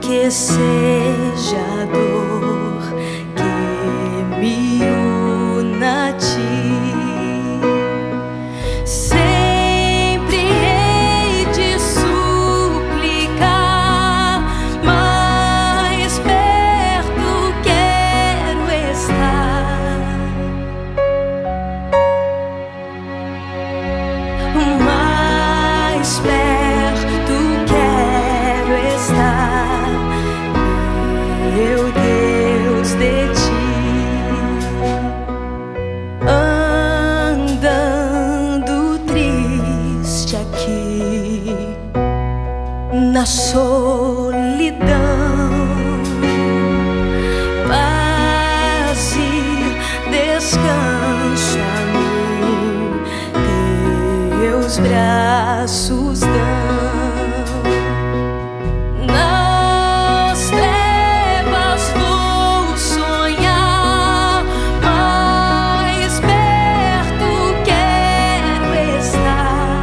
que seja a dor que me una a ti. Sempre hei de suplicar, mais perto quero estar. Mais perto quero estar, meu Deus, de ti. Andando triste aqui na solidão, paz e descanso a mim teus braços dão. Nas trevas vou sonhar, mais perto quero estar.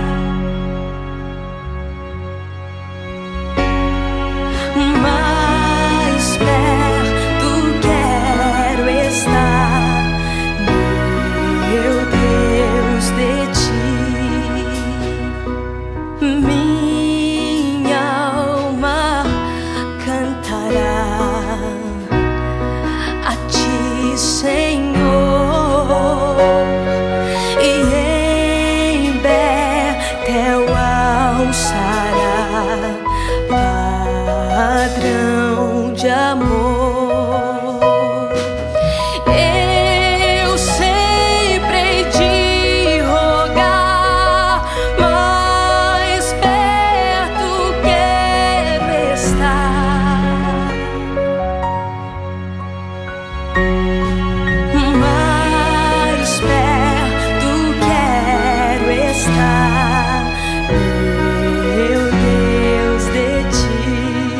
Mais perto quero estar, meu Deus, de ti. Minha alma cantará a ti, Senhor, e em Betel alçará padrão de amor. Eu sempre hei de rogar, mais perto quero estar. Mais perto quero estar, meu Deus, de ti.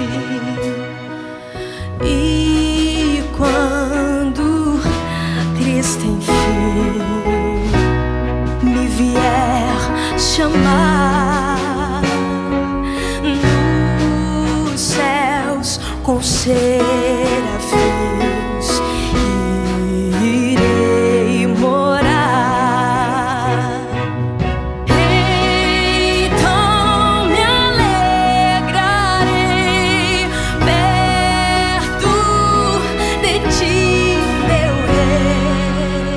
E quando triste enfim me vier chamar nos céus com serafins, irei morar. Então me alegrarei perto de ti, meu Rei.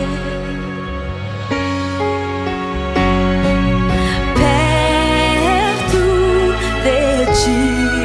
Perto de ti,